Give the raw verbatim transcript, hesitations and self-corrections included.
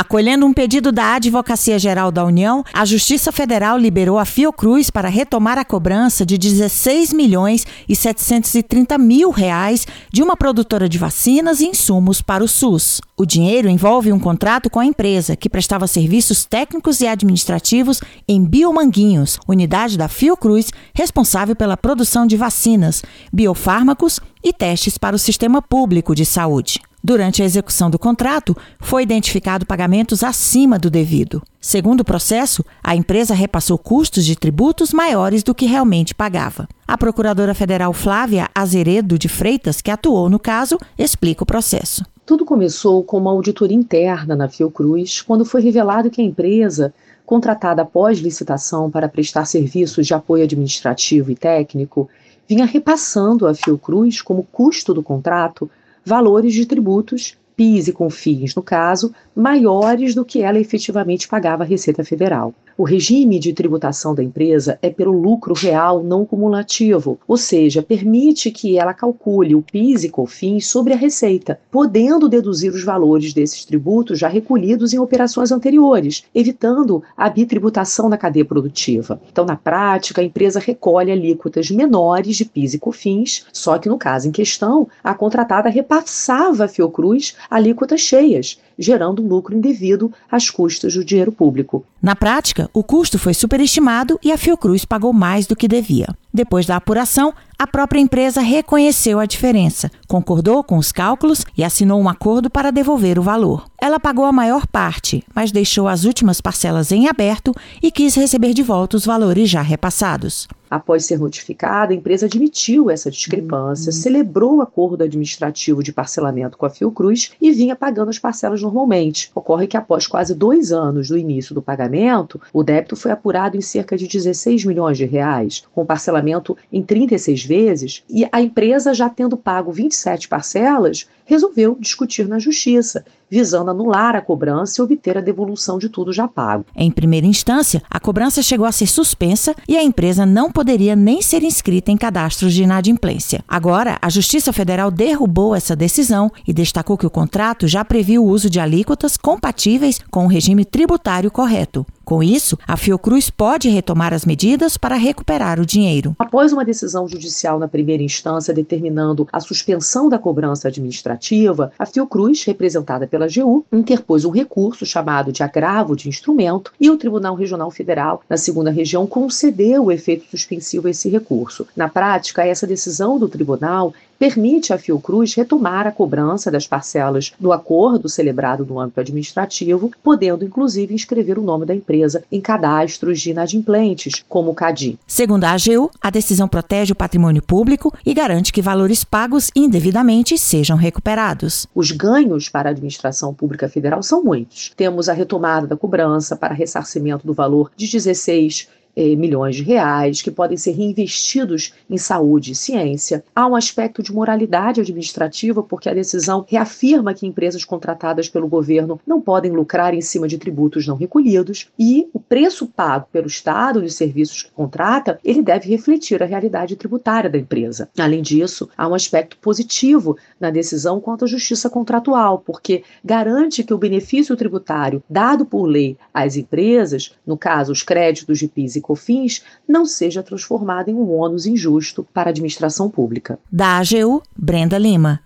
Acolhendo um pedido da Advocacia Geral da União, a Justiça Federal liberou a Fiocruz para retomar a cobrança de dezesseis milhões e setecentos e trinta mil reais de uma produtora de vacinas e insumos para o SUS. O dinheiro envolve um contrato com a empresa, que prestava serviços técnicos e administrativos em Biomanguinhos, unidade da Fiocruz responsável pela produção de vacinas, biofármacos e testes para o sistema público de saúde. Durante a execução do contrato, foi identificado pagamentos acima do devido. Segundo o processo, a empresa repassou custos de tributos maiores do que realmente pagava. A procuradora federal Flávia Azeredo de Freitas, que atuou no caso, explica o processo. Tudo começou com uma auditoria interna na Fiocruz, quando foi revelado que a empresa, contratada após licitação para prestar serviços de apoio administrativo e técnico, vinha repassando à Fiocruz, como custo do contrato, valores de tributos, PIS e CONFINS, no caso, maiores do que ela efetivamente pagava à Receita Federal. O regime de tributação da empresa é pelo lucro real não cumulativo, ou seja, permite que ela calcule o PIS e CONFINS sobre a receita, podendo deduzir os valores desses tributos já recolhidos em operações anteriores, evitando a bitributação na cadeia produtiva. Então, na prática, a empresa recolhe alíquotas menores de PIS e CONFINS, só que no caso em questão, a contratada repassava à Fiocruz alíquotas cheias, gerando um lucro indevido às custas do dinheiro público. Na prática, o custo foi superestimado e a Fiocruz pagou mais do que devia. Depois da apuração, a própria empresa reconheceu a diferença, concordou com os cálculos e assinou um acordo para devolver o valor. Ela pagou a maior parte, mas deixou as últimas parcelas em aberto e quis receber de volta os valores já repassados. Após ser notificada, a empresa admitiu essa discrepância, uhum. celebrou o acordo administrativo de parcelamento com a Fiocruz e vinha pagando as parcelas normalmente. Ocorre que após quase dois anos do início do pagamento, o débito foi apurado em cerca de dezesseis milhões de reais, com parcelamento em trinta e seis vezes, e a empresa, já tendo pago vinte e sete parcelas, resolveu discutir na Justiça, visando anular a cobrança e obter a devolução de tudo já pago. Em primeira instância, a cobrança chegou a ser suspensa e a empresa não poderia nem ser inscrita em cadastros de inadimplência. Agora, a Justiça Federal derrubou essa decisão e destacou que o contrato já previa o uso de alíquotas compatíveis com o regime tributário correto. Com isso, a Fiocruz pode retomar as medidas para recuperar o dinheiro. Após uma decisão judicial na primeira instância determinando a suspensão da cobrança administrativa, a Fiocruz, representada pela A G U, interpôs um recurso chamado de agravo de instrumento e o Tribunal Regional Federal, na segunda região, concedeu o efeito suspensivo a esse recurso. Na prática, essa decisão do tribunal permite à Fiocruz retomar a cobrança das parcelas do acordo celebrado no âmbito administrativo, podendo inclusive inscrever o nome da empresa em cadastros de inadimplentes, como o CADI. Segundo a A G U, a decisão protege o patrimônio público e garante que valores pagos indevidamente sejam recuperados. Os ganhos para a administração pública federal são muitos. Temos a retomada da cobrança para ressarcimento do valor de dezesseis Eh, milhões de reais, que podem ser reinvestidos em saúde e ciência. Há um aspecto de moralidade administrativa, porque a decisão reafirma que empresas contratadas pelo governo não podem lucrar em cima de tributos não recolhidos, e o preço pago pelo Estado dos serviços que contrata, ele deve refletir a realidade tributária da empresa. Além disso, há um aspecto positivo na decisão quanto à justiça contratual, porque garante que o benefício tributário dado por lei às empresas, no caso os créditos de PIS e COFINS, não seja transformado em um ônus injusto para a administração pública. Da A G U, Brenda Lima.